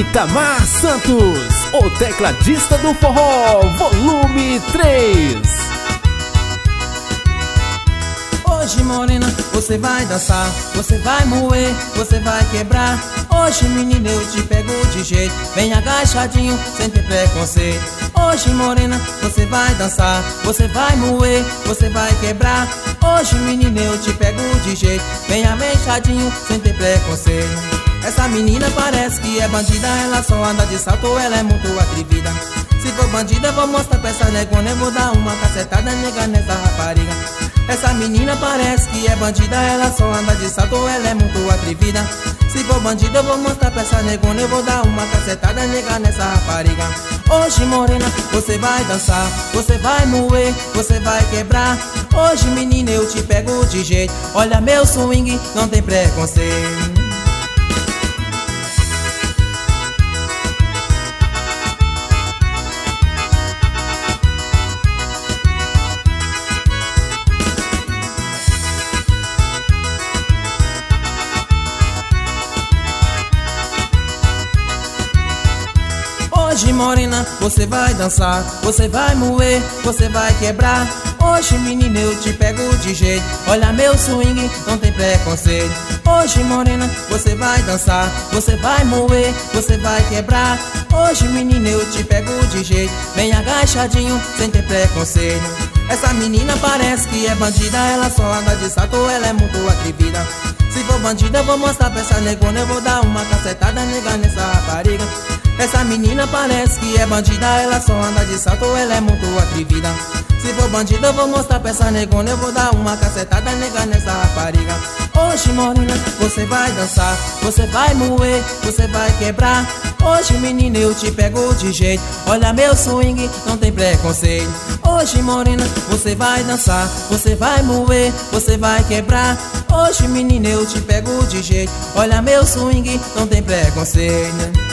Itamar Santos, o tecladista do forró, volume 3. Hoje, morena, você vai dançar, você vai moer, você vai quebrar. Hoje, menina, eu te pego de jeito, bem agachadinho, sem ter preconceito. Hoje, morena, você vai dançar, você vai moer, você vai quebrar. Hoje, menina, eu te pego de jeito, bem agachadinho, sem ter preconceito. Essa menina parece que é bandida, ela só anda de salto, ela é muito atrevida. Se for bandida, eu vou mostrar pra essa negona, eu vou dar uma cacetada nega nessa rapariga. Essa menina parece que é bandida, ela só anda de salto, ela é muito atrevida. Se for bandida, eu vou mostrar pra essa negona, eu vou dar uma cacetada nega nessa rapariga. Hoje, morena, você vai dançar, você vai moer, você vai quebrar. Hoje, menina, eu te pego de jeito, olha meu swing, não tem preconceito. Hoje, morena, você vai dançar, você vai moer, você vai quebrar. Hoje, menina, eu te pego de jeito, olha meu swing, não tem preconceito. Hoje, morena, você vai dançar, você vai moer, você vai quebrar. Hoje, menina, eu te pego de jeito, bem agachadinho, sem ter preconceito. Essa menina parece que é bandida, ela só anda de salto, ela é muito atrevida. Se for bandida, eu vou mostrar pra essa negona, eu vou dar uma cacetada nega nessa rapariga. Essa menina parece que é bandida, ela só anda de salto, ela é muito atrevida. Se for bandida, eu vou mostrar pra essa negona, eu vou dar uma cacetada nega nessa rapariga. Hoje, morena, você vai dançar, você vai moer, você vai quebrar. Hoje, menina, eu te pego de jeito, olha meu swing, não tem preconceito. Hoje, morena, você vai dançar, você vai moer, você vai quebrar. Hoje, menina, eu te pego de jeito, olha meu swing, não tem preconceito.